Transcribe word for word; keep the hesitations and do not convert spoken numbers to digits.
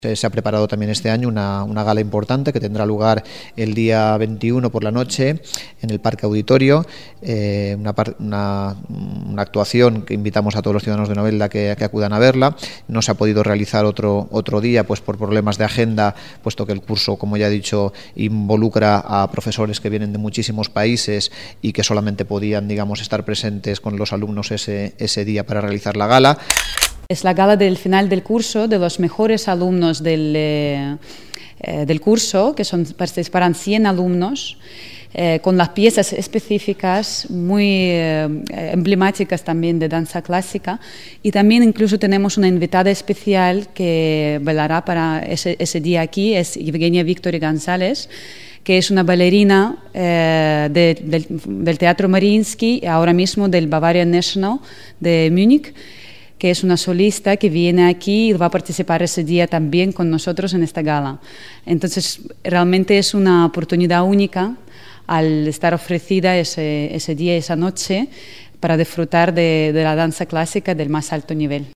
Se ha preparado también este año una, una gala importante que tendrá lugar el día veintiuno por la noche en el Parque Auditorio, eh, una, una, una actuación que invitamos a todos los ciudadanos de Novelda que, que acudan a verla. No se ha podido realizar otro, otro día pues por problemas de agenda, puesto que el curso, como ya he dicho, involucra a profesores que vienen de muchísimos países y que solamente podían, digamos, estar presentes con los alumnos ese, ese día para realizar la gala. Es la gala del final del curso de los mejores alumnos del, eh, del curso, que son, participarán cien alumnos, eh, con las piezas específicas muy eh, emblemáticas también de danza clásica, y también incluso tenemos una invitada especial que bailará para ese, ese día aquí, es Evgenia Victory González, que es una bailarina eh, de, del, del Teatro Mariinsky, ahora mismo del Bavarian National de Múnich, que es una solista que viene aquí y va a participar ese día también con nosotros en esta gala. Entonces, realmente es una oportunidad única al estar ofrecida ese, ese día, esa noche, para disfrutar de, de la danza clásica del más alto nivel.